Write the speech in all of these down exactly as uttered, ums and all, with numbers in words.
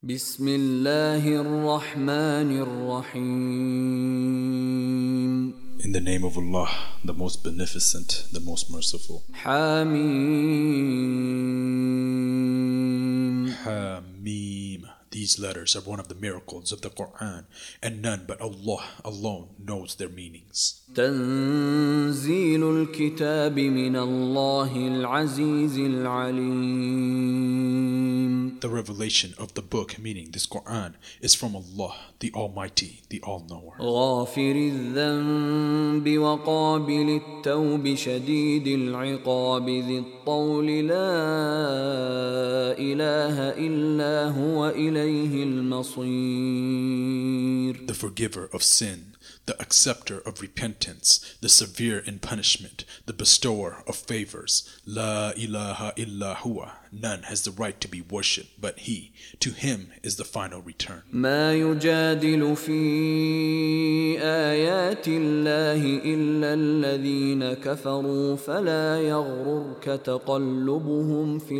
بسم الله الرحمن الرحيم. In the name of Allah, the most beneficent, the most merciful. حميم. Hamim. These letters are one of the miracles of the Quran, and none but Allah alone knows their meanings. تنزيل الكتاب من الله العزيز العليم. The revelation of the book, meaning this Quran, is from Allah, the Almighty, the All-Knower. غافر الذنب وقابل التوب شديد العقاب ذي الطول لا إله إلا هو إليه المصير. The forgiver of sin, the acceptor of repentance, the severe in punishment, the bestower of favors. La ilaha illa huwa. None has the right to be worshipped but He. To Him is the final return. ما يجادل في آيات الله إلا الذين كفروا فلا يغررك تقلبهم في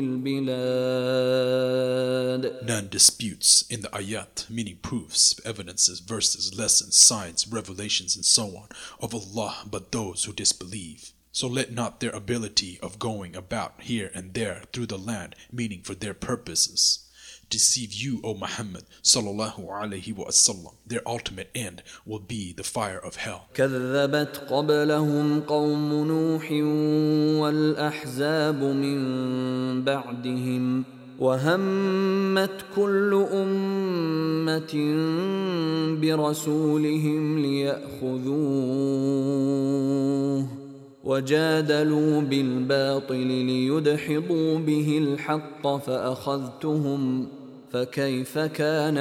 البلاد. None disputes in the ayat, meaning proofs, evidences, verses, lessons, signs, revelations, and so on, of Allah but those who disbelieve. So let not their ability of going about here and there through the land, meaning for their purposes, deceive you, O Muhammad sallallahu alaihi wasallam. Their ultimate end will be the fire of hell. كذبت قبلهم قوم نوح والأحزاب من بعدهم وهمت كل أمة برسولهم ليأخذوه وجادلوا بالباطل ليدحضوا به الحق فأخذتهم فكيف كان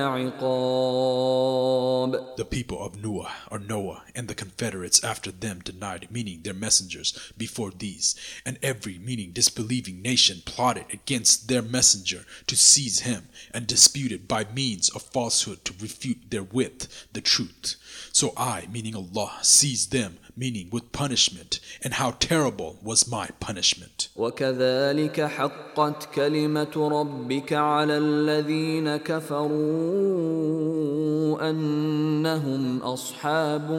عقاب. The people of Noah or Noah and the confederates after them denied, meaning their messengers before these, and every, meaning disbelieving nation, plotted against their messenger to seize him and disputed by means of falsehood to refute therewith the truth. So I, meaning Allah, seized them, meaning with punishment, and how terrible was my punishment. وكذلك حقت كلمة ربك على الذين كفروا أنهم أصحاب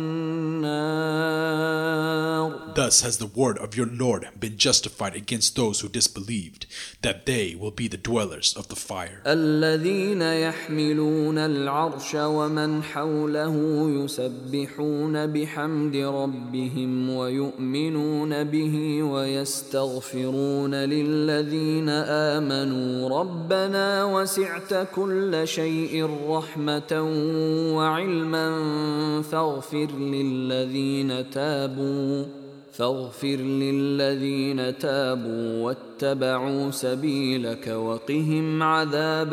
النار. Thus has the word of your Lord been justified against those who disbelieved, that they will be the dwellers of the fire. الذين يحملون العرش ومن حوله يسبحون بحمد ربهم ويؤمنون به ويستغفرون للذين آمنوا ربنا وسعت كل شيء رحمة وعلما فاغفر للذين تابوا فاغفر للذين تابوا واتبعوا سبيلك وقهم عذاب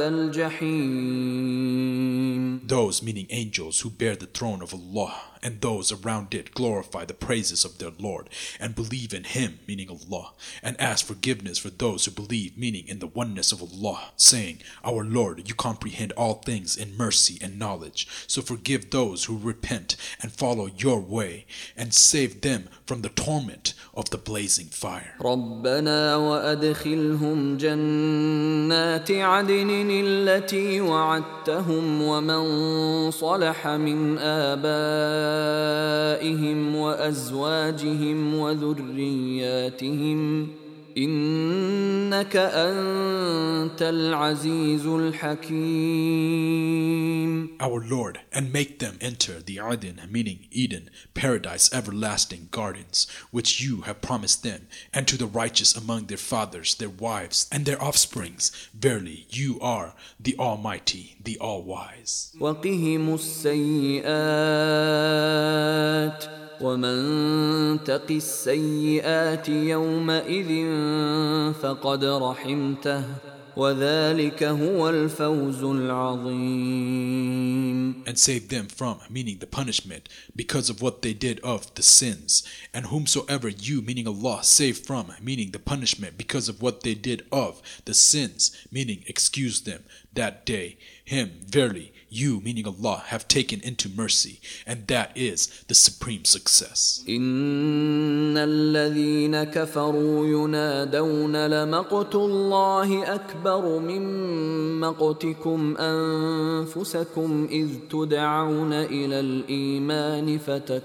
الجحيم. Those, meaning angels, who bear the throne of Allah, and those around it glorify the praises of their Lord, and believe in Him, meaning Allah, and ask forgiveness for those who believe, meaning in the oneness of Allah, saying, Our Lord, you comprehend all things in mercy and knowledge, so forgive those who repent and follow your way, and save them from the torment of the blazing fire. ربنا وأدخلهم جنات عدن التي وعدتهم ومن صلح من آبائهم وأزواجهم وذرياتهم إنك أنت العزيز الحكيم. Our Lord, and make them enter the Aden, meaning Eden, paradise, everlasting gardens, which you have promised them, and to the righteous among their fathers, their wives, and their offsprings. Verily, you are the Almighty, the All-Wise. وقهم السيئات ومن تق السيئات يومئذ فقد رحمته وذلك هو الفوز العظيم. And save them from, meaning the punishment, because of what they did of the sins. And whomsoever you, meaning Allah, save from, meaning the punishment, because of what they did of the sins, meaning excuse them. that day. Him, verily, you, meaning Allah, have taken into mercy, and that is the supreme success. إن الذين كفروا ينادون لمقت الله أكبر من مقتكم أنفسكم إذ تدعون إلى الإيمان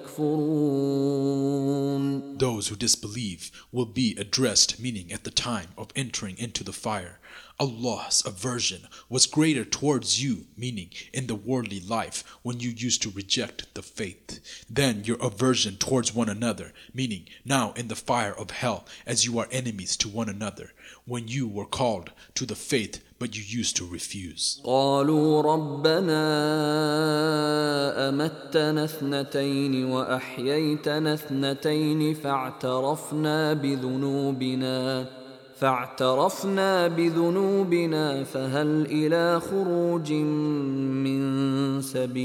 فتكفرون. Those who disbelieve will be addressed, meaning at the time of entering into the fire. Allah's aversion was greater towards you, meaning in the worldly life when you used to reject the faith, than your aversion towards one another, meaning now in the fire of hell as you are enemies to one another, when you were called to the faith but you used to refuse. قالوا ربنا أمتنا اثنتين وأحييتنا اثنتين فاعترفنا بذنوبنا فاعترفنا بذنوبنا فهل إلى خروج من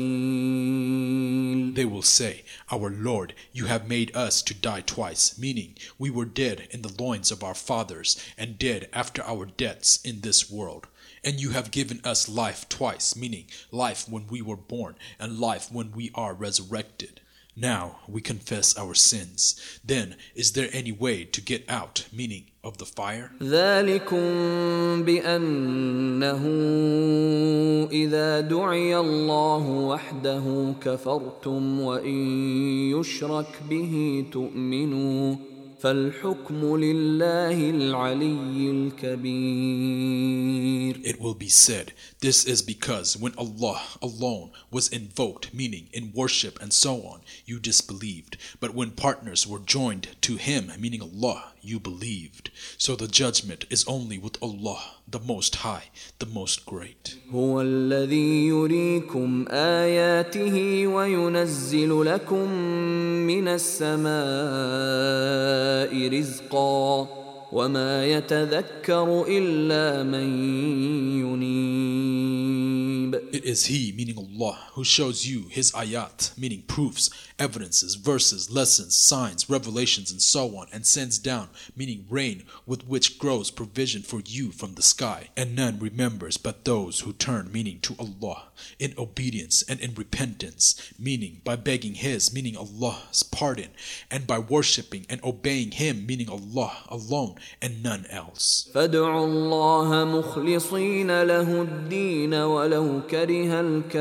سبيل. They will say, Our Lord, you have made us to die twice, meaning we were dead in the loins of our fathers and dead after our deaths in this world. And you have given us life twice, meaning life when we were born and life when we are resurrected. Now we confess our sins. Then is there any way to get out, meaning of the fire? ذلكم بأنه إذا دعي الله وحده كفرتم وإن يشرك به تؤمنوا فالحكم لله العلي الكبير. It will be said, this is because when Allah alone was invoked, meaning in worship and so on, you disbelieved. But when partners were joined to Him, meaning Allah, you believed. So the judgment is only with Allah, the Most High, the Most Great. هو الذي يريكم آياته وينزل لكم من السماء رزقا وما يتذكر إلا من ينيب. It is He, meaning Allah, who shows you His ayat, meaning proofs, evidences, verses, lessons, signs, revelations, and so on, and sends down, meaning rain, with which grows provision for you from the sky. And none remembers but those who turn, meaning to Allah, in obedience and in repentance, meaning by begging His, meaning Allah's pardon, and by worshipping and obeying Him, meaning Allah alone and none else. فادعوا الله مخلصين له الدين ولو كره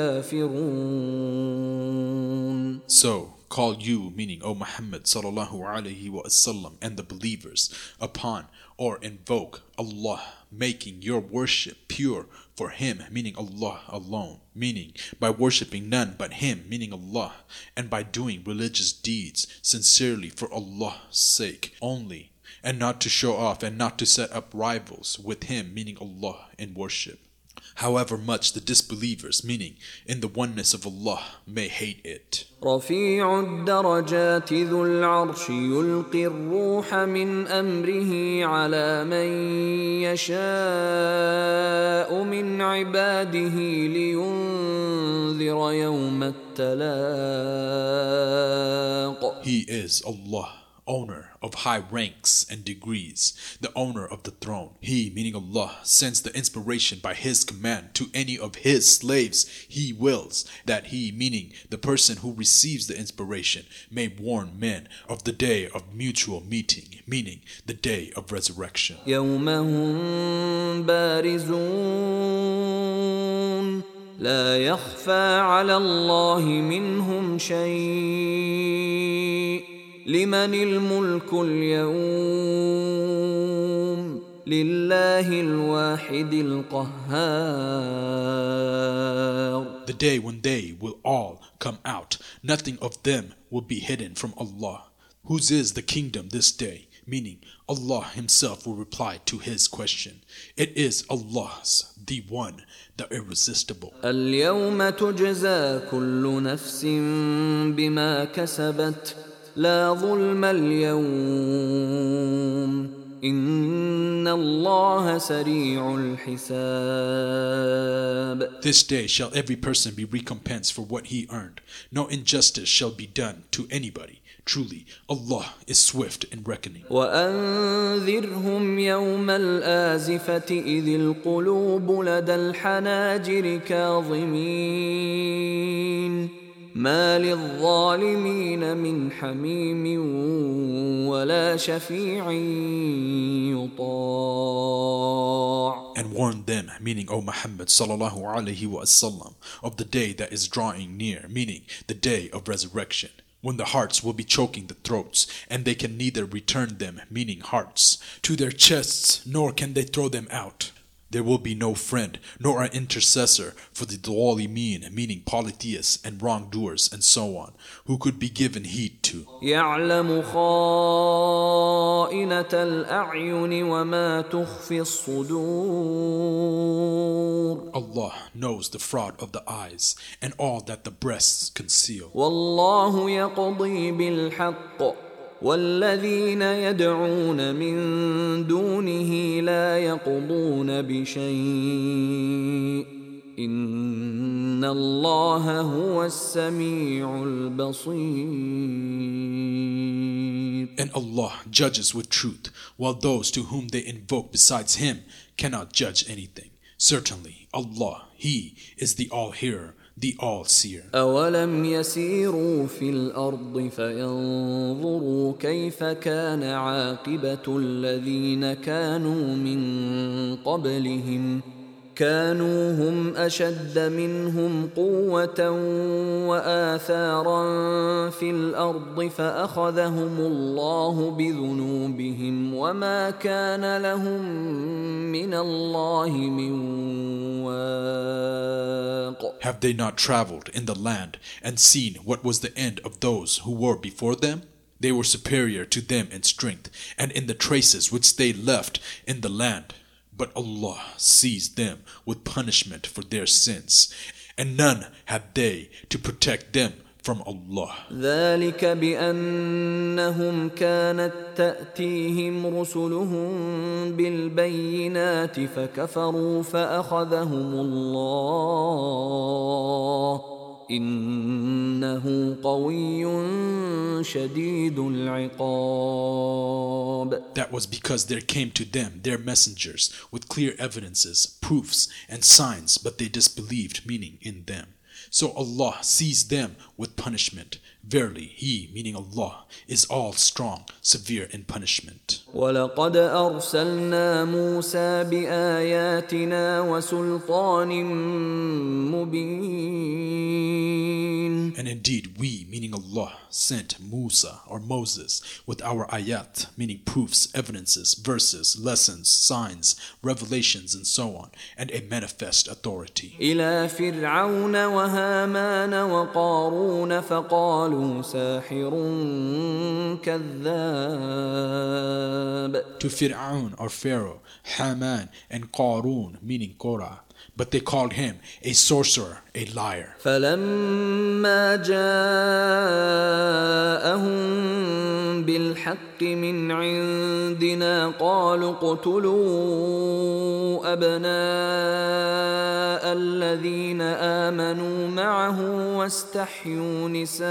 الكافرون. So call you, meaning O Muhammad sallallahu alaihi wasallam, and the believers upon or invoke Allah, making your worship pure for Him, meaning Allah alone, meaning by worshipping none but Him, meaning Allah, and by doing religious deeds sincerely for Allah's sake only, and not to show off and not to set up rivals with Him, meaning Allah, in worship. However much the disbelievers, meaning in the oneness of Allah, may hate it. رفيع الدرجات ذو العرش يلقي الروح من أمره على من يشاء من عباده لينذر يوم التلاق. He is Allah, owner of high ranks and degrees, the owner of the throne. He, meaning Allah, sends the inspiration by His command to any of His slaves He wills, that He, meaning the person who receives the inspiration, may warn men of the day of mutual meeting, meaning the day of resurrection. يوم هم بارزون لا يخفى على الله منهم شيء لمن الملك اليوم لله الواحد القهار. The day when they will all come out, nothing of them will be hidden from Allah. Whose is the kingdom this day? Meaning Allah Himself will reply to His question. It is Allah's, the one, the irresistible. اليوم تجزى كل نفس بما كسبت لا ظلم اليوم إن الله سريع الحساب. This day shall every person be recompensed for what he earned. No injustice shall be done to anybody. Truly, Allah is swift in reckoning. وأنذرهم يوم الآزفة إذ القلوب لدى الحناجر كاظمين ما للظالمين من حميم ولا شفيع يطاع. And warn them, meaning O Muhammad sallallahu alaihi wasallam, of the day that is drawing near, meaning the day of resurrection, when the hearts will be choking the throats, and they can neither return them, meaning hearts, to their chests, nor can they throw them out. There will be no friend, nor an intercessor for the Dhalimin, meaning polytheists and wrongdoers, and so on, who could be given heed to. يعلم خائنة الأعين وما تخفي الصدور. Allah knows the fraud of the eyes and all that the breasts conceal. والله يقضي بالحق والذين يدعون من دونه لا يقضون بشيء إن الله هو السميع البصير. And Allah judges with truth, while those to whom they invoke besides Him cannot judge anything. Certainly, Allah, He is the All-Hearer, the All-Seer. أولم يسيروا في الأرض فينظروا كيف كان عاقبة الذين كانوا من قبلهم كانوا هم أشد منهم قوة وآثارا في الأرض فأخذهم الله بذنوبهم وما كان لهم من الله من واق. Have they not traveled in the land and seen what was the end of those who were before them? They were superior to them in strength and in the traces which they left in the land. But Allah seized them with punishment for their sins, and none had they to protect them from Allah. ذلك بأنهم كانت تأتيهم رسلهم بالبينات فكفروا فأخذهم الله إنه قوي شديد العقاب. That was because there came to them their messengers with clear evidences, proofs, and signs, but they disbelieved, meaning in them. So Allah seized them with punishment. Verily, He, meaning Allah, is all strong, severe in punishment. وَلَقَدْ أَرْسَلْنَا مُوسَى بِآيَاتِنَا وَسُلْطَانٍ مُبِينٍ. And indeed, we, meaning Allah, sent Musa or Moses with our ayat, meaning proofs, evidences, verses, lessons, signs, revelations, and so on, and a manifest authority. إِلَى فِرْعَوْنَ وَهَامَانَ وَقَارُونَ فَقَالُوا سَاحِرٌ كَذَّابٌ. To Fir'aun or Pharaoh, Haman, and Qarun, meaning Korah. But they called him a sorcerer, a liar. فَلَمَّا جَاءَهُم بِالْحَقِّ مِنْ عِندِنَا قَالُوا اقْتُلُوا أَبْنَاءَ الَّذِينَ آمَنُوا مَعَهُ وَاسْتَحْيُوا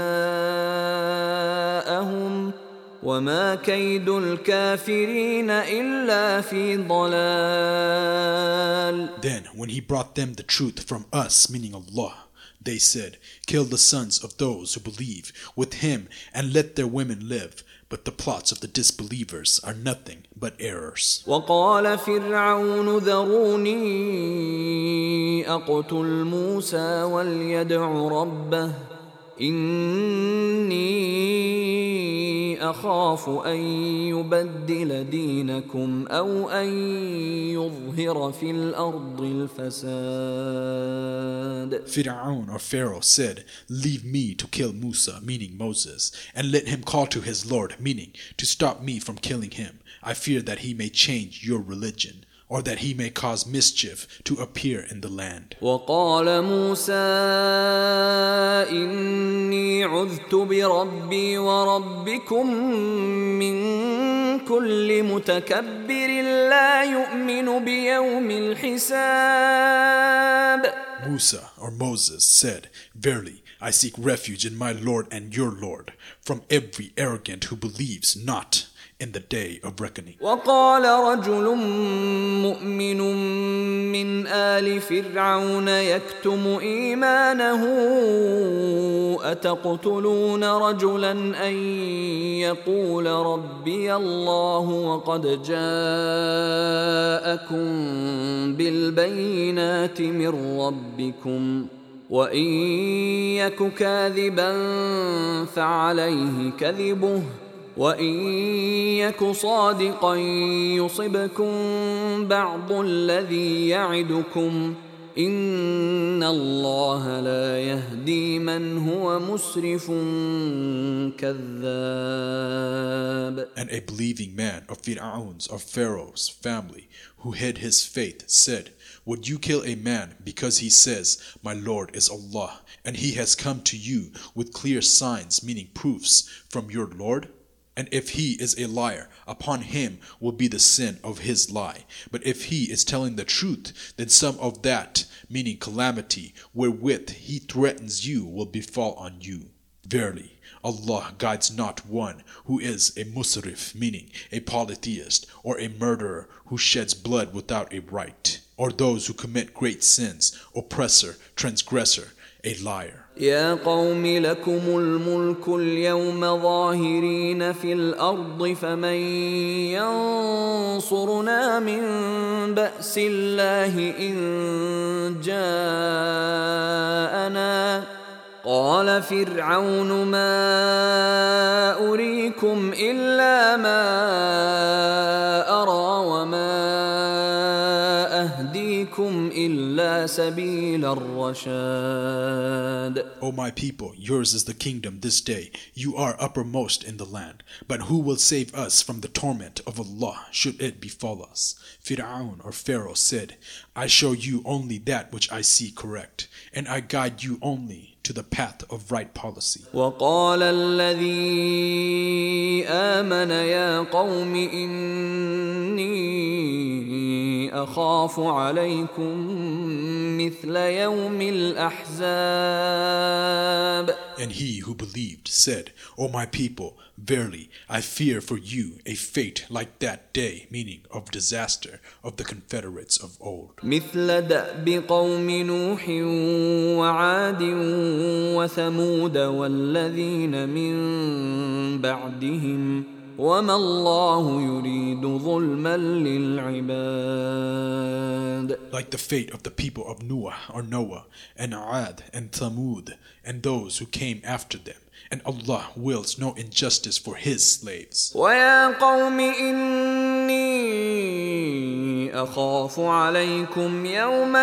نِسَاءَهُمْ وَمَا كَيْدُ الْكَافِرِينَ إِلَّا فِي ضَلَالٍ. Then, when he brought them the truth from us, meaning Allah, they said, kill the sons of those who believe with him and let their women live. But the plots of the disbelievers are nothing but errors. وَقَالَ فِرْعَوْنُ ذَرُونِي أَقْتُلْ مُوسَى وَلْيَدْعُ رَبَّهُ إِنِّي أَخَافُ أَن يُبَدِّلَ دِينَكُمْ أَوْ أَن يُظْهِرَ فِي الْأَرْضِ الْفَسَادَ. Fir'aun or Pharaoh said, leave me to kill Musa, meaning Moses, and let him call to his Lord, meaning to stop me from killing him. I fear that he may change your religion, or that he may cause mischief to appear in the land. وَقَالَ مُوسَى إِنِّي عُذْتُ بِرَبِّي وَرَبِّكُمْ مِنْ كُلِّ مُتَكَبِّرٍ لَا يُؤْمِنُ بِيَوْمِ الْحِسَابِ. Musa, or Moses, said, Verily, I seek refuge in my Lord and your Lord, from every arrogant who believes not in the day of reckoning. وقال رجل مؤمن من آل فرعون يكتم إيمانه أتقتلون رجلا أن يقول ربي الله وقد جاءكم بالبينات من ربكم وإن يك كاذبا فعليه كذبه وإن يك صادقا يصبكم بعض الذي يعدكم إن الله لا يهدي من هو مسرف كذاب. And a believing man of Fir'aun's or Pharaoh's family who hid his faith said, Would you kill a man because he says, My Lord is Allah, and he has come to you with clear signs, meaning proofs, from your Lord? And if he is a liar, upon him will be the sin of his lie. But if he is telling the truth, then some of that, meaning calamity, wherewith he threatens you will befall on you. Verily, Allah guides not one who is a musrif, meaning a polytheist, or a murderer who sheds blood without a right, or those who commit great sins, oppressor, transgressor, a liar. يا قوم لكم الملك اليوم ظاهرين في الأرض فمن ينصرنا من بأس الله إن جاءنا قال فرعون ما أريكم إلا ما أرى وما أهديكم إلا سبيل الرشاد. O my people, yours is the kingdom this day. You are uppermost in the land. But who will save us from the torment of Allah should it befall us? Fir'aun or Pharaoh said, I show you only that which I see correct, and I guide you only to the path of right policy. وقال الذي آمن يا قوم إني أخاف عليكم مثل يوم الأحزاب. And he who believed said, O my people, verily I fear for you a fate like that day, meaning of disaster of the confederates of old. مثل دأب قوم نوح وعاد وثمود والذين من بعدهم وما الله يريد ظلما للعباد. Like the fate of the people of Noah or Noah and Ad and Thamud and those who came after them. And Allah wills no injustice for His slaves. وَيَا قَوْمِ إِنِّي أَخَافُ عَلَيْكُمْ يَوْمَ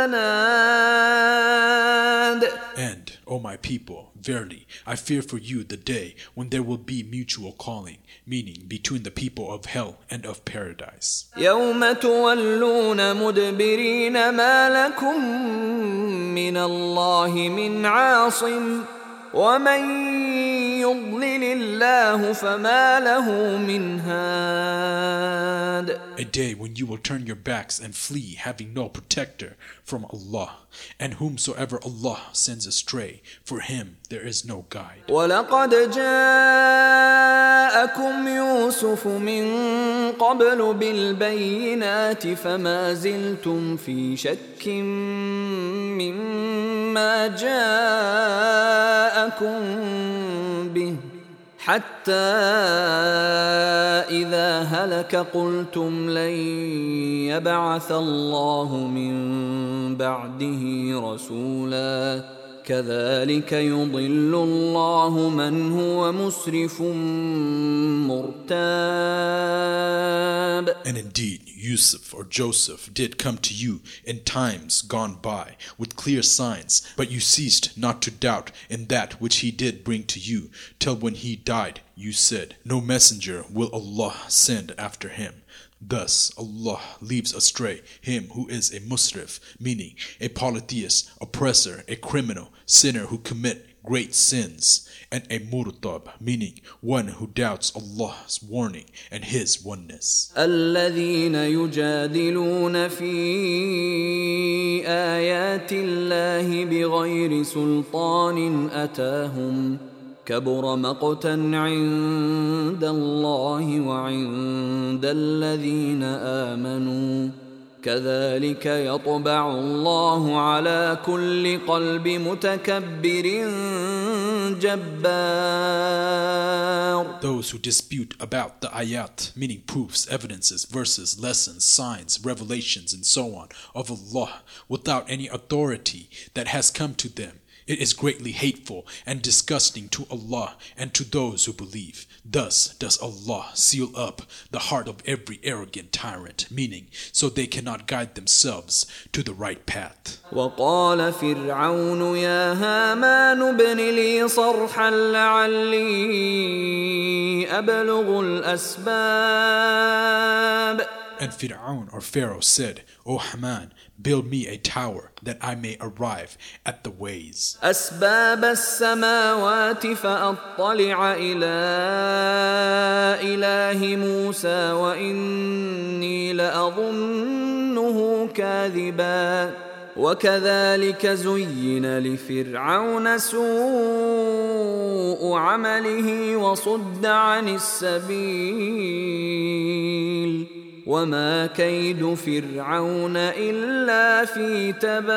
التَّنَادِ. And, O my people, verily, I fear for you the day when there will be mutual calling, meaning between the people of hell and of paradise. يَوْمَ تُوَلُّونَ مُدْبِرِينَ مَا لَكُمْ مِنَ اللَّهِ مِنْ عَاصِمٍ وَمَنْ يُضْلِلِ اللَّهُ فَمَا لَهُ مِنْ هَادٍ. A day when you will turn your backs and flee, having no protector from Allah, and whomsoever Allah sends astray, for him there is no guide. وَلَقَدْ جَاءَكُمْ يُوسُفُ مِنْ قَبْلُ بِالْبَيِّنَاتِ فَمَا زِلْتُمْ فِي شَكٍّ مِّمَّا جَاءَكُمْ بِهِ حتى إذا هلك قلتم لن يبعث الله من بعده رسولا كذلك يضل الله من هو مسرف مرتاب. And indeed, Yusuf or Joseph did come to you in times gone by with clear signs, but you ceased not to doubt in that which he did bring to you, till when he died you said, No messenger will Allah send after him. Thus Allah leaves astray him who is a musrif, meaning a polytheist, oppressor, a criminal, sinner who commit great sins, and a murtab, meaning one who doubts Allah's warning and His oneness. الذين يجادلون في آيات الله بغير سلطان أتاهم كبر مقتا عند الله وعند الذين آمنوا كذلك يطبع الله على كل قلب متكبر جبار. Those who dispute about the ayat, meaning proofs, evidences, verses, lessons, signs, revelations, and so on, of Allah without any authority that has come to them, it is greatly hateful and disgusting to Allah and to those who believe. Thus does Allah seal up the heart of every arrogant tyrant, meaning so they cannot guide themselves to the right path. وقال فرعون يا هامان ابن لي صرحا لعلي أبلغ الأسباب. And Fir'aun or Pharaoh said, O Haman, build me a tower that I may arrive at the ways. أسباب السماوات فأطلع إلى إله موسى وإني لأظنه كاذبا وكذلك زين لفرعون سوء عمله وصد عن السبيل وما كيد فرعون إلا في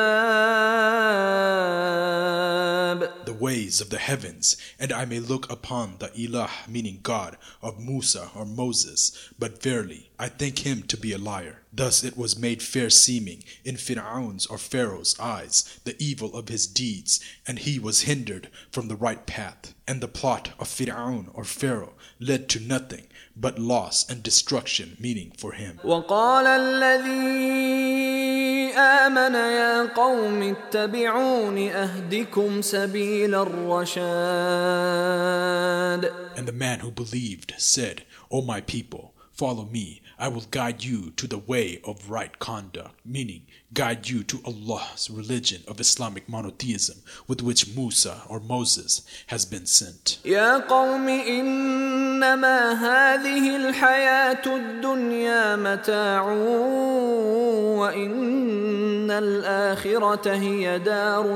تباب. The ways of the heavens, and I may look upon the ilah, meaning God, of Musa or Moses, but verily I think him to be a liar. Thus it was made fair seeming in Fir'aun's or Pharaoh's eyes the evil of his deeds, and he was hindered from the right path. And the plot of Fir'aun or Pharaoh led to nothing but loss and destruction, meaning for him. وقال الذي آمن يا قوم اتبعون أهدكم سبيل الرشاد. And the man who believed said, O my people, follow me, I will guide you to the way of right conduct, meaning guide you to Allah's religion of Islamic monotheism with which Musa or Moses has been sent. يا قوم إنما هذه الحياة الدنيا متاع وإن الآخرة هي دار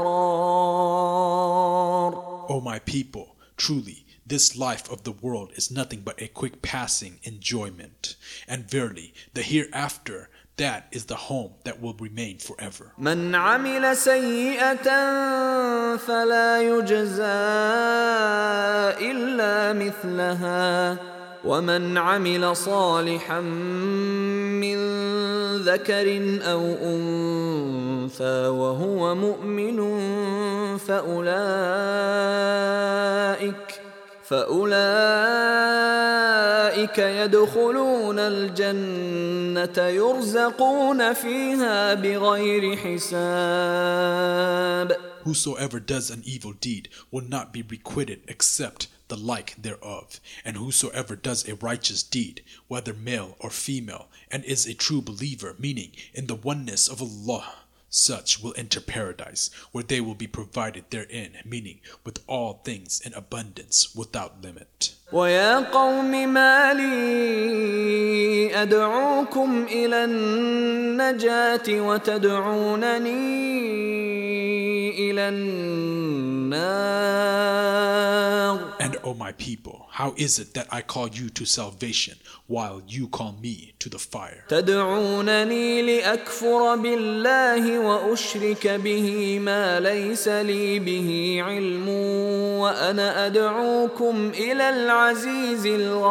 القرار. O my people, truly this life of the world is nothing but a quick passing enjoyment, and verily the hereafter, that is the home that will remain forever. من عمل سيئة فلا يجزى إلا مثلها ومن عمل صالحا من ذكر أو أنثى وهو مؤمن فأولئك فأولئك يدخلون الجنة يرزقون فيها بغير حساب. Whosoever does an evil deed will not be requited except the like thereof, and whosoever does a righteous deed, whether male or female, and is a true believer, meaning in the oneness of Allah, such will enter paradise, where they will be provided therein, meaning with all things in abundance without limit. ويا قوم ما لي أدعوكم إلى النجاة وتدعونني إلى النار. And O my people, how is it that I call you to salvation while you call me to the fire? تدعونني لأكفر بالله وأشرك به ما ليس لي به علم وأنا أدعوكم إلى العزيز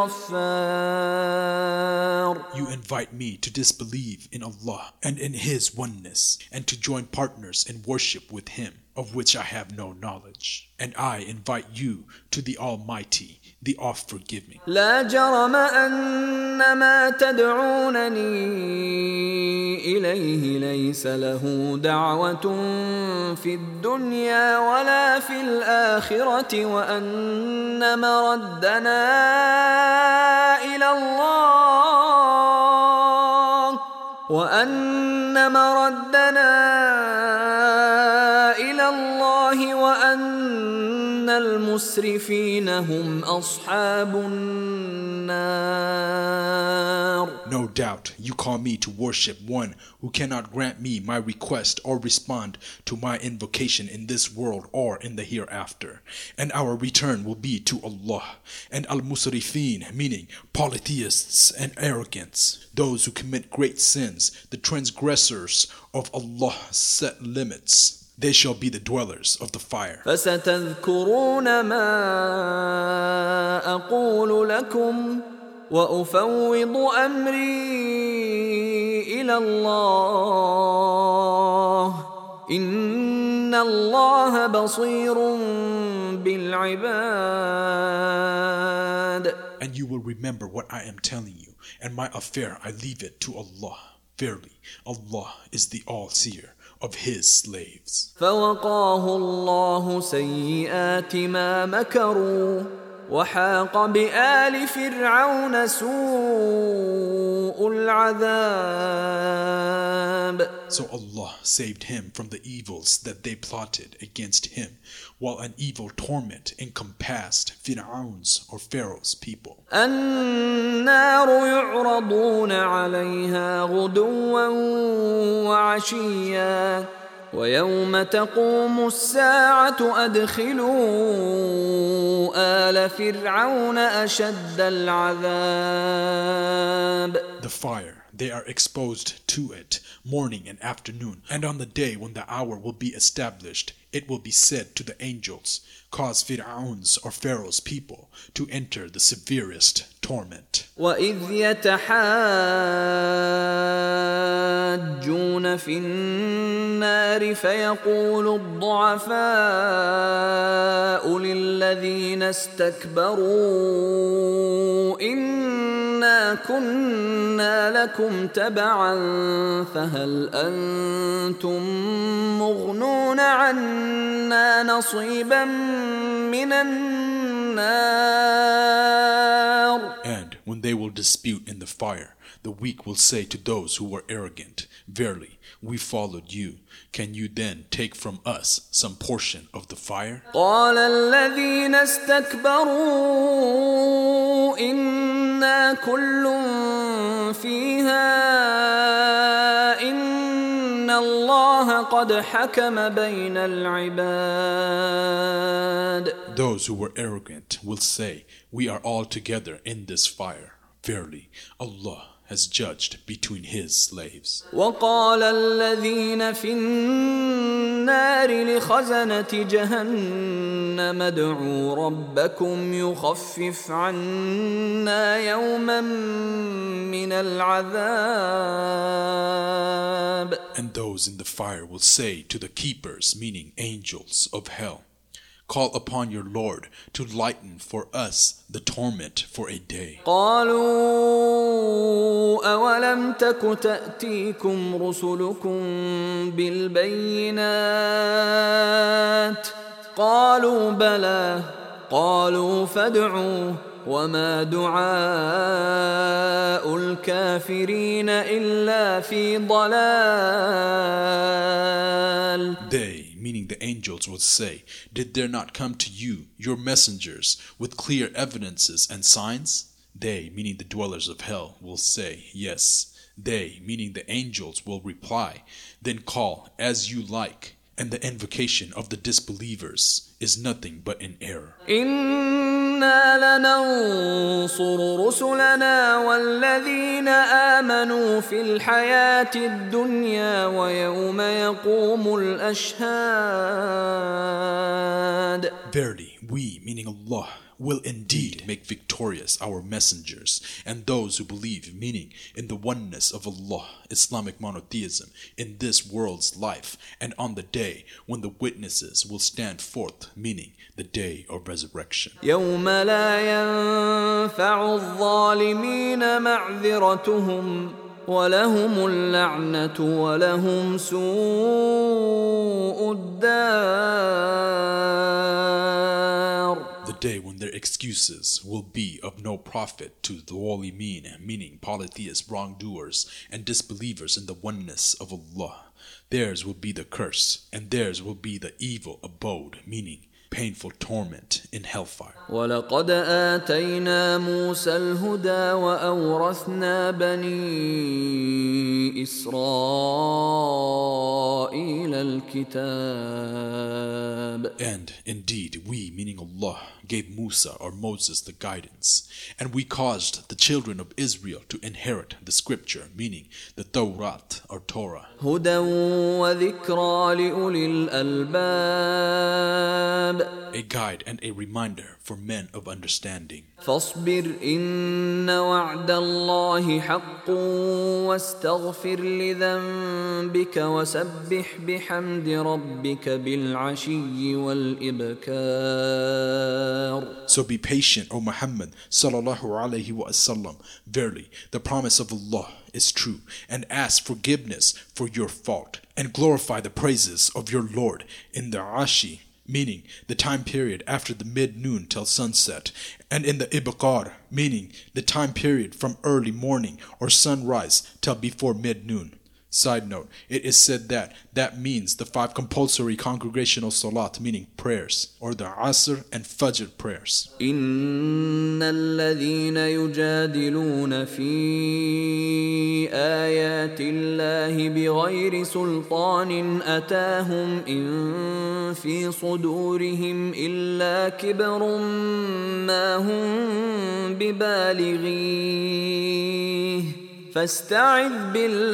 الغفار. You invite me to disbelieve in Allah and in His oneness, and to join partners in worship with Him, of which I have no knowledge. And I invite you to the Almighty, the oft-forgiving. لا جرم أن ما تدعونني إليه ليس له دعوة في الدنيا ولا في الآخرة وأن مردنا إلى الله وأن مردنا إلى الله وأن المسرفين هم أصحاب النار. No doubt you call me to worship one who cannot grant me my request or respond to my invocation in this world or in the hereafter. And our return will be to Allah. And al-musrifin, meaning polytheists and arrogants, those who commit great sins, the transgressors of Allah's set limits, they shall be the dwellers of the fire. فستذكرون ما أقول لكم وأفوض أمري إلى الله إن الله بصير بالعباد. And you will remember what I am telling you, and my affair I leave it to Allah. Verily, Allah is the all-seer of His slaves. فوقاه الله سيئات ما مكروا وحاق بآل فرعون سوء العذاب. So Allah saved him from the evils that they plotted against him, while an evil torment encompassed Fir'aun's or Pharaoh's people. النار يعرضون عليها غدوا وعشيا ويوم تقوم الساعة أدخلوا آل فرعون أشد العذاب. The fire, they are exposed to it morning and afternoon, and on the day when the hour will be established, it will be said to the angels, cause Fir'aun's or Pharaoh's people to enter the severest torment. وَإِذْ يَتَحَاجُّونَ فِي النَّارِ فَيَقُولُ الضُّعَفَاءُ لِلَّذِينَ اسْتَكْبَرُوا إِنَّا كُنَّا لَكُمْ تَبَعًا فَهَلْ أَنْتُمْ مُغْنُونَ عَنَّا نَصِيبًا مِنَ النَّارِ. And when they will dispute in the fire, the weak will say to those who were arrogant, verily, we followed you. Can you then take from us some portion of the fire? قال الذين استكبروا إنا كل فيها إن الله قد حكم بين العباد. Those who were arrogant will say, we are all together in this fire. Verily, Allah has judged between His slaves. وقال الذين في النار لخزنة جهنم ادعوا ربكم يخفف عنا يوما من العذاب. And those in the fire will say to the keepers, meaning angels of hell, call upon your Lord to lighten for us the torment for a day. قالوا أولم تك تأتيكم رسلكم بالبينات قالوا بلى قالوا فادعوا وما دعاء الكافرين إلا في ضلال. They, meaning the angels, would say, did there not come to you your messengers with clear evidences and signs? They, meaning the dwellers of hell, will say, yes. They, meaning the angels, will reply, then call as you like. And the invocation of the disbelievers is nothing but an error. إنا لننصر رسلنا والذين آمنوا في الحياة الدنيا ويوم يقوم الأشهاد. Verily, we, meaning Allah, will indeed make victorious our messengers and those who believe, meaning in the oneness of Allah, Islamic monotheism, in this world's life, and on the day when the witnesses will stand forth, meaning the day of resurrection. يوم لا ينفع الظالمين معذرتهم ولهم اللعنة ولهم سوء الدار. The day when their excuses will be of no profit to the walimin, meaning polytheist wrongdoers and disbelievers in the oneness of Allah. Theirs will be the curse, and theirs will be the evil abode, meaning painful torment in hellfire. وَلَقَدْ آتَيْنَا مُوسَى الْهُدَى وَأَوْرَثْنَا بَنِي إِسْرَائِيلَ الْكِتَابَ. And indeed, we, meaning Allah, gave Musa or Moses the guidance, and we caused the children of Israel to inherit the scripture, meaning the Torah or Torah. هُدًى وَذِكْرَى لِأُولِي الْأَلْبَابِ. A guide and a reminder for men of understanding. فاصبر إن وعد الله حق واستغفر لذنبك وسبح بحمد ربك بالعشي والإبكار. So be patient, O Muhammad sallallahu alaihi wasallam. Verily, the promise of Allah is true, and ask forgiveness for your fault, and glorify the praises of your Lord in the Ashi, meaning the time period after the mid-noon till sunset, and in the Ibakar, meaning the time period from early morning or sunrise till before mid-noon. Side note, it is said that that means the five compulsory congregational salat, meaning prayers, or the Asr and Fajr prayers. إن الذين يجادلون في آيات الله بغير سلطان أتاهم إن في صدورهم إلا كبر ما هم ببالغيه فاستعذ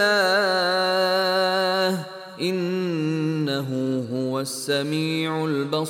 بالله إنه هو السميع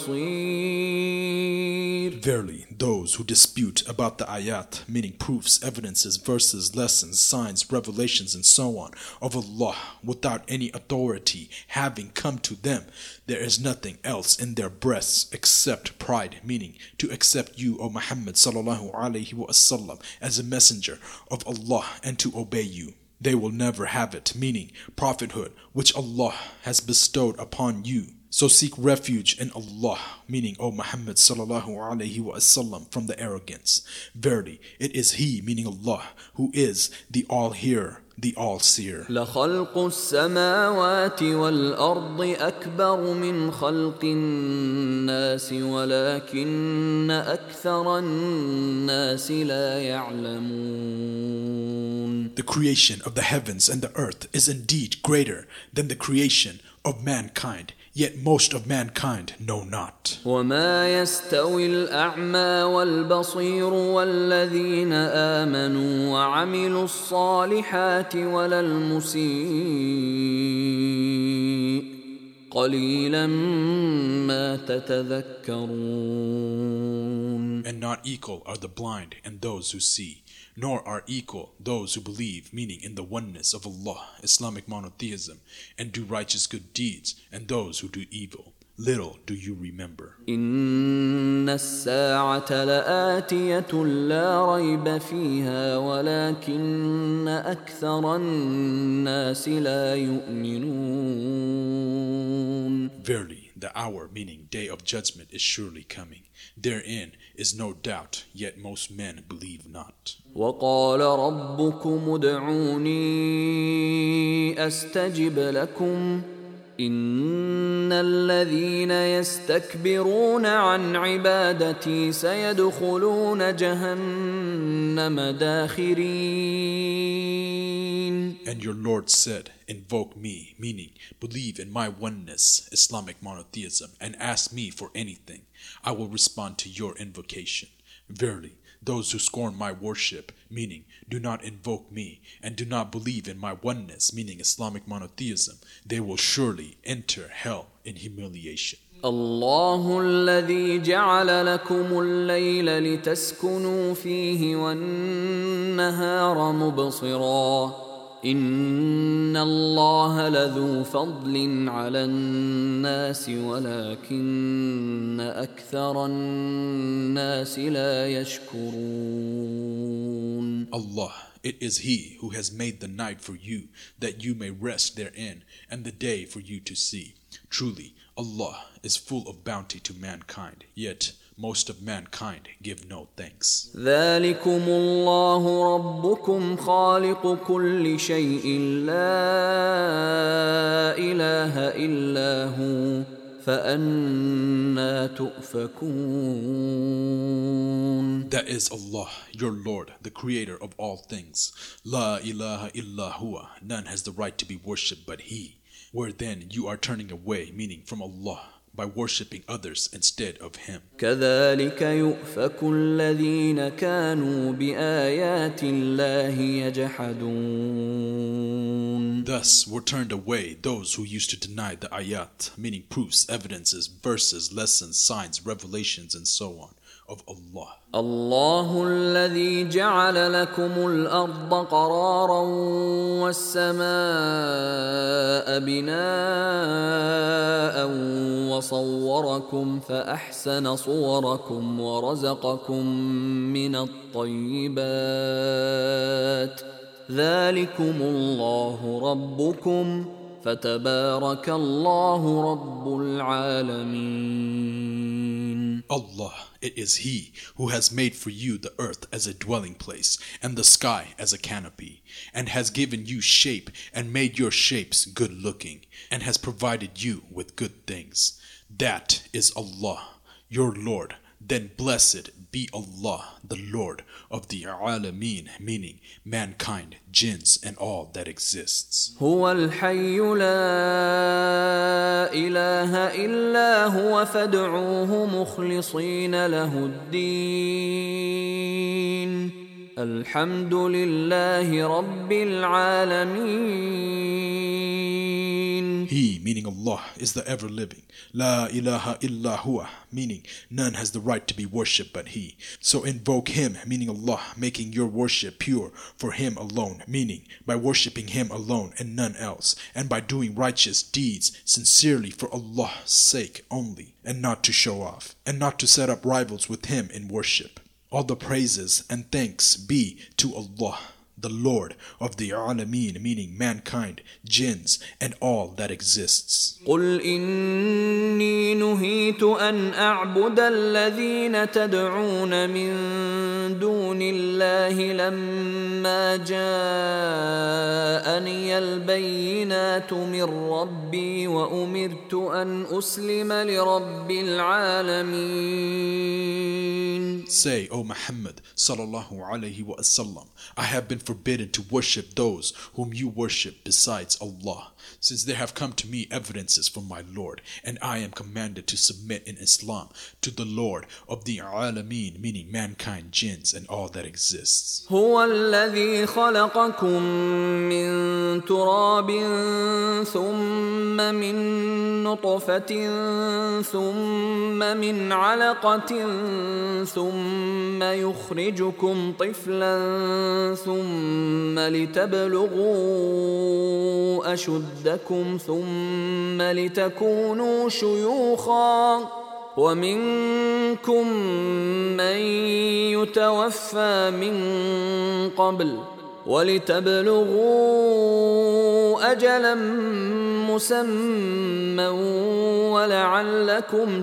البصير. Verily, those who dispute about the ayat, meaning proofs, evidences, verses, lessons, signs, revelations, and so on, of Allah without any authority having come to them, there is nothing else in their breasts except pride, meaning to accept you, O Muhammad sallallahu alaihi wasallam, as a messenger of Allah and to obey you. They will never have it, meaning prophethood, which Allah has bestowed upon you. So seek refuge in Allah, meaning O Muhammad sallallahu alaihi wasallam, from the arrogance. Verily, it is He, meaning Allah, who is the all-hearer, the all-seer. لخلق السماوات والأرض أكبر من خلق الناس ولكن أكثر الناس لا يعلمون. The creation of the heavens and the earth is indeed greater than the creation of mankind, yet most of mankind know not. وما يستوي الأعمى والبصير والذين آمنوا وعملوا الصالحات ولا المسيء قليلا ما تتذكرون. And not equal are the blind and those who see, nor are equal those who believe, meaning in the oneness of Allah, Islamic monotheism, and do righteous good deeds, and those who do evil. Little do you remember. إن الساعة لآتية لا ريب فيها ولكن أكثر الناس لا يؤمنون. Verily, the hour, meaning day of judgment, is surely coming. Therein is no doubt, yet most men believe not. وقال ربكم ادعوني أستجب لكم إن الذين يستكبرون عن عبادتي سيدخلون جهنم داخرين. And your Lord said, invoke me, meaning believe in my oneness, Islamic monotheism, and ask me for anything. I will respond to your invocation. Verily, those who scorn my worship, meaning do not invoke me, and do not believe in my oneness, meaning Islamic monotheism, they will surely enter hell in humiliation. الله الذي جعل لكم الليل لتسكنوا فيه والنهار مبصرا إن الله لذو فضل على الناس ولكن أكثر الناس لا يشكرون. Allah, it is He who has made the night for you, that you may rest therein, and the day for you to see. Truly, Allah is full of bounty to mankind, yet most of mankind give no thanks. ذلكم الله ربكم خالق كل شيء لا إله إلا هو فأنى تؤفكون. That is Allah, your Lord, the creator of all things. La ilaha illa huwa. None has the right to be worshipped but He. Where then you are turning away, meaning from Allah, by worshipping others instead of Him. كذلك يؤفك الذين كانوا بآيات الله يجحدون. Thus were turned away those who used to deny the ayat, meaning proofs, evidences, verses, lessons, signs, revelations, and so on, of Allah. الله الذي جعل لكم الأرض قرارا والسماء بناء وصوركم فأحسن صوركم ورزقكم من الطيبات ذلكم الله ربكم فتبارك الله رب العالمين. Allah, it is He who has made for you the earth as a dwelling place and the sky as a canopy, and has given you shape and made your shapes good looking, and has provided you with good things. That is Allah, your Lord. Then blessed be Allah, the Lord of the Alameen, meaning mankind, jinns, and all that exists. هو الحي لا إله إلا هو فادعوه مخلصين له الدين الحمد لله رب العالمين. He, meaning Allah, is the ever-living. La ilaha illa huwa, meaning none has the right to be worshipped but He. So invoke Him, meaning Allah, making your worship pure for Him alone, meaning by worshipping Him alone and none else, and by doing righteous deeds sincerely for Allah's sake only, and not to show off, and not to set up rivals with Him in worship. All the praises and thanks be to Allah, the Lord of the Alameen, meaning mankind, jinns, and all that exists. قل إني نهيت أن أعبد الذين تدعون من دون الله لما جاءني البينات من ربي وأمرت أن أسلم لرب العالمين. Say, O Muhammad sallallahu alayhi wa sallam, I have been forbidden to worship those whom you worship besides Allah, since there have come to me evidences from my Lord, and I am commanded to submit in Islam to the Lord of the Alameen, meaning mankind, jinns, and all that exists. هو الذي خلقكم من تراب ثم من نطفة ثم من علقة ثم يخرجكم طفلا ثم لتبلغوا أشدكم ثم لتكونوا شيوخا ومنكم من يتوفى من قبل ولتبلغوا أجلا مسمى ولعلكم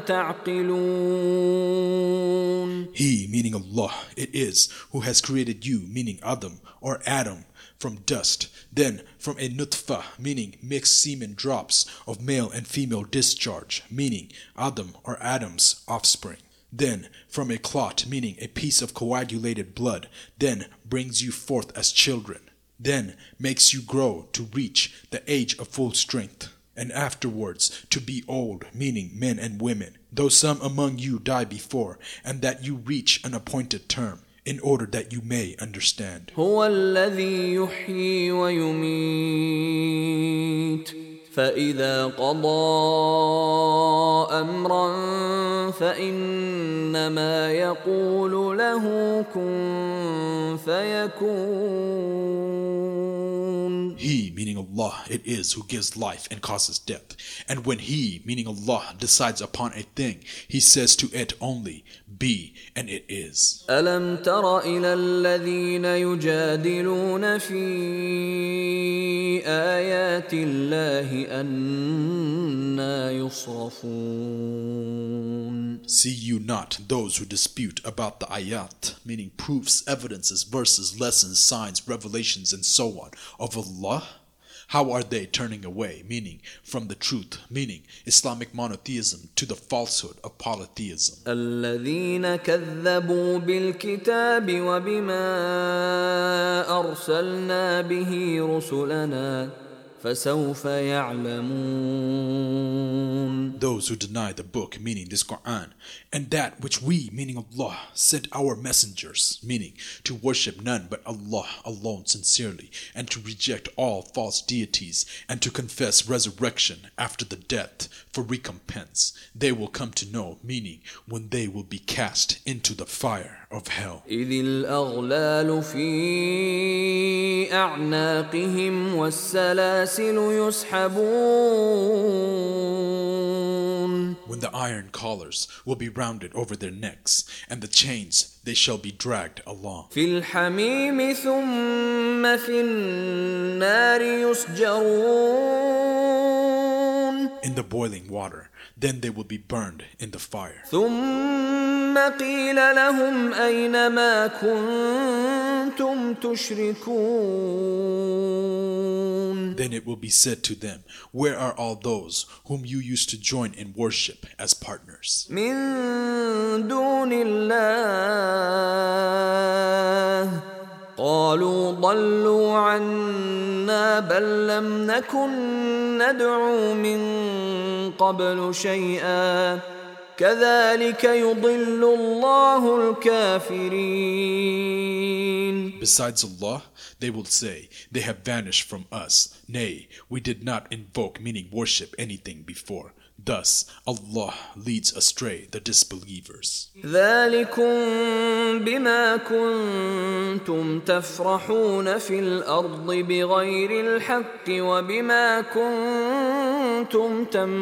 تعقلون. He, meaning Allah, it is who has created you, meaning Adam or Adam, from dust, then from a nutfah, meaning mixed semen drops of male and female discharge, meaning Adam or Adam's offspring. Then from a clot, meaning a piece of coagulated blood, then brings you forth as children, then makes you grow to reach the age of full strength, and afterwards to be old, meaning men and women, though some among you die before, and that you reach an appointed term, in order that you may understand. هو الذي يحيي ويميت فإذا قضى أمرا فإنما يقول له كن فيكون. He, meaning Allah, it is who gives life and causes death. And when He, meaning Allah, decides upon a thing, He says to it only, be, and it is. ألم تر إلى الذين يجادلون في آيات الله أنى يصرفون. See you not those who dispute about the ayat, meaning proofs, evidences, verses, lessons, signs, revelations, and so on, of Allah? How are they turning away, meaning from the truth, meaning Islamic monotheism, to the falsehood of polytheism? الذين كذبوا بالكتاب وبما أرسلنا به رسلنا فسوف يعلمون. Those who deny the book, meaning this Quran, and that which we, meaning Allah, sent our messengers, meaning to worship none but Allah alone sincerely, and to reject all false deities, and to confess resurrection after the death for recompense, they will come to know, meaning when they will be cast into the fire of hell. إذ الأغلال في أعناقهم والسلاسل يسحبون. When the iron collars will be rounded over their necks, and the chains they shall be dragged along. في الحميم ثم في النار يسجرون. In the boiling water, then they will be burned in the fire. ثم قيل لهم أين ما كنتم تشركون. Then it will be said to them, where are all those whom you used to join in worship as partners? من دون الله قالوا ضلوا عنا بل لم نكن ندعو من قبل شيئا كذلك يضل الله الكافرين. Besides Allah, they will say, they have vanished from us. Nay, we did not invoke, meaning worship, anything before. Thus, Allah leads astray the disbelievers. ذلكم بما كنتم تفرحون في الأرض بغير الحق وبما كنتم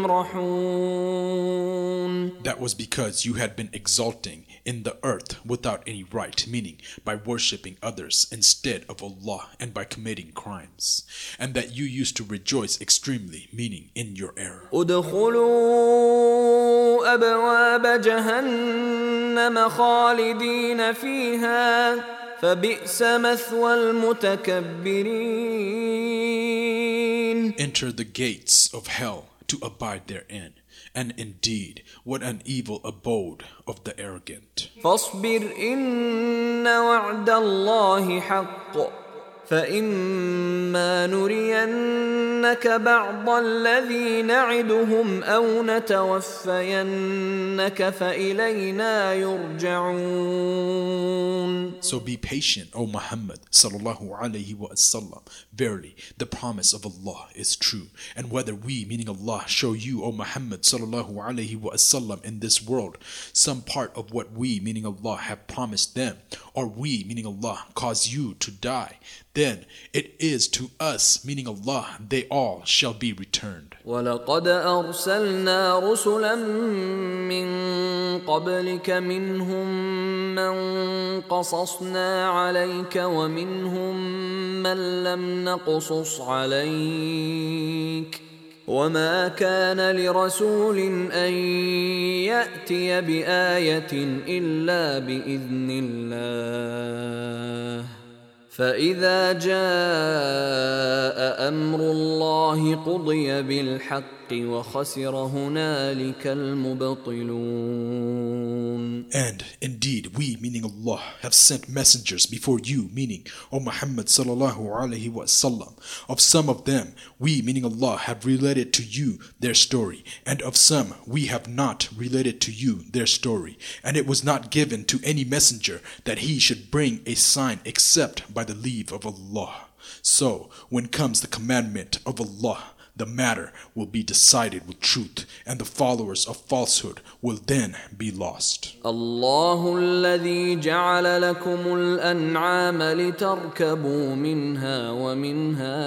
تمرحون. That was because you had been exalting in the earth without any right, meaning by worshipping others instead of Allah and by committing crimes, and that you used to rejoice extremely, meaning in your error. ادخلوا أبواب جهنم خالدين فيها فبئس مثوى المتكبرين. Enter the gates of hell to abide therein, and indeed, what an evil abode of the arrogant. فاصبر إن وعد الله حق فإما نرينك بعض الذي نعدهم أو نتوفينك فإلينا يرجعون. So be patient, O Muhammad sallallahu alaihi wasallam. Verily, the promise of Allah is true. And whether we, meaning Allah, show you, O Muhammad sallallahu alaihi wasallam, in this world some part of what we, meaning Allah, have promised them, or we, meaning Allah, cause you to die, then it is to us, meaning Allah, they all shall be returned. وَلَقَدْ أَرْسَلْنَا رُسُلًا مِّن قَبْلِكَ مِنْهُمْ مَنْ قَصَصْنَا عَلَيْكَ وَمِنْهُمْ مَنْ لَمْ نَقْصُصْ عَلَيْكَ وَمَا كَانَ لِرَسُولٍ أَنْ يَأْتِيَ بِآيَةٍ إِلَّا بِإِذْنِ اللَّهِ فإذا جاء أمر الله قضي بالحق وخسر هنالك المبطلون. And indeed we, meaning Allah, have sent messengers before you, meaning O Muhammad sallallahu alaihi wasallam. Of some of them we, meaning Allah, have related to you their story, and of some we have not related to you their story. And it was not given to any messenger that he should bring a sign except by the leave of Allah. So when comes the commandment of Allah, the matter will be decided with truth, and the followers of falsehood will then be lost. الله الذي جعل لكم الأنعام لتركبوا منها ومنها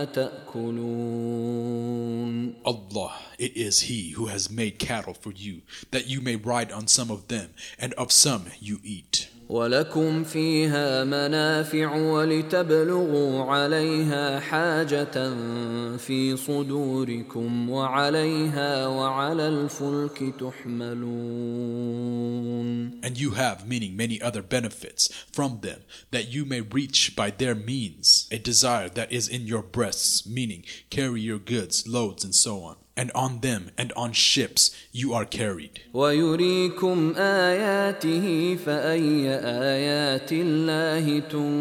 تأكلون. Allah, it is He who has made cattle for you, that you may ride on some of them, and of some you eat. وَلَكُمْ فِيهَا مَنَافِعُ وَلِتَبْلُغُوا عَلَيْهَا حَاجَةً فِي صُدُورِكُمْ وَعَلَيْهَا وَعَلَى الْفُلْكِ تُحْمَلُونَ. And you have, meaning many other benefits from them, that you may reach by their means a desire that is in your breasts, meaning carry your goods, loads, and so on. And on them and on ships you are carried. وَيُرِيكُمْ آيَاتِهِ فَأَيَّ آيَاتِ اللَّهِ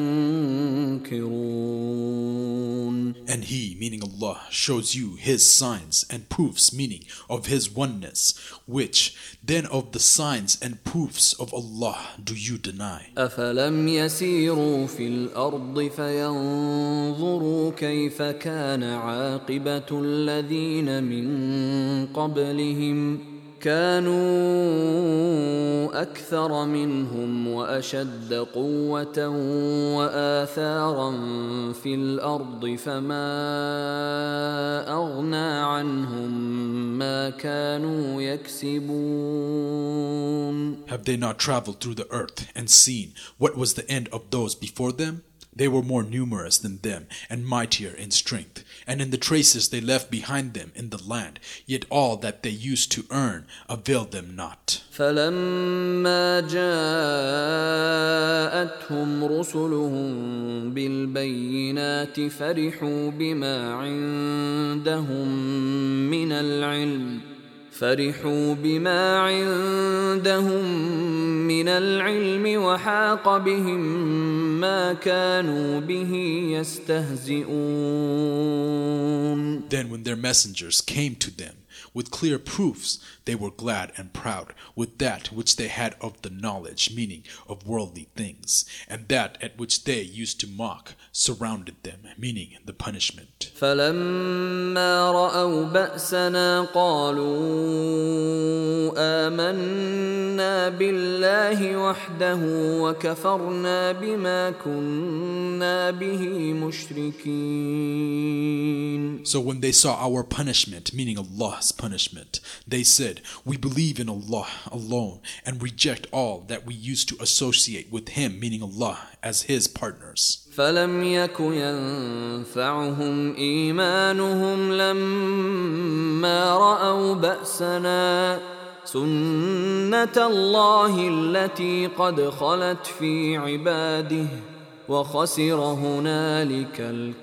تُنْكِرُونَ. And He, meaning Allah, shows you His signs and proofs, meaning of His oneness, which then of the signs and proofs of Allah do you deny? أَفَلَمْ يَسِيرُوا فِي الْأَرْضِ فَيَنْظُرُوا كَيْفَ كَانَ عَاقِبَةُ الَّذِينَ مِنْ قبلهم كانوا أكثر منهم وأشد قوة وآثارا في الأرض فما أغنى عنهم ما كانوا يكسبون. Have they not traveled through the earth and seen what was the end of those before them? They were more numerous than them and mightier in strength, and in the traces they left behind them in the land, yet all that they used to earn availed them not. فَلَمَّا جَاءَتْهُمْ رُسُلُهُم بِالْبَيِّنَاتِ فَرِحُوا بِمَا عِندَهُم مِّنَ الْعِلْمِ فرحوا بما عندهم من العلم وحاق بهم ما كانوا به يستهزئون. Then when their messengers came to them with clear proofs, they were glad and proud with that which they had of the knowledge, meaning of worldly things, and that at which they used to mock surrounded them, meaning the punishment. فَلَمَّا رَأَوْا بَأْسَنَا قَالُوا آمَنَّا بِاللَّهِ وَحْدَهُ وَكَفَرْنَا بِمَا كُنَّا بِهِ مُشْرِكِينَ. So when they saw our punishment, meaning Allah's punishment, they said, we believe in Allah alone and reject all that we used to associate with Him, meaning Allah, as His partners. فَلَمْ يَكُ يَنْفَعُهُمْ إِيمَانُهُمْ لَمَّا رَأَوْا بَأْسَنَا سُنَّةَ اللَّهِ الَّتِي قَدْ خَلَتْ فِي عِبَادِهِ وَخَسِرَ هُنَالِكَ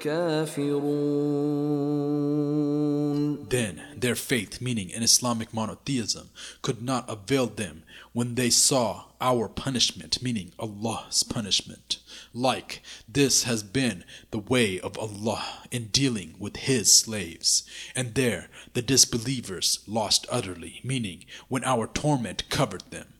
الْكَافِرُونَ. Then their faith, meaning in Islamic monotheism, could not avail them when they saw our punishment, meaning Allah's punishment. Like this has been the way of Allah in dealing with His slaves. And there the disbelievers lost utterly, meaning when our torment covered them.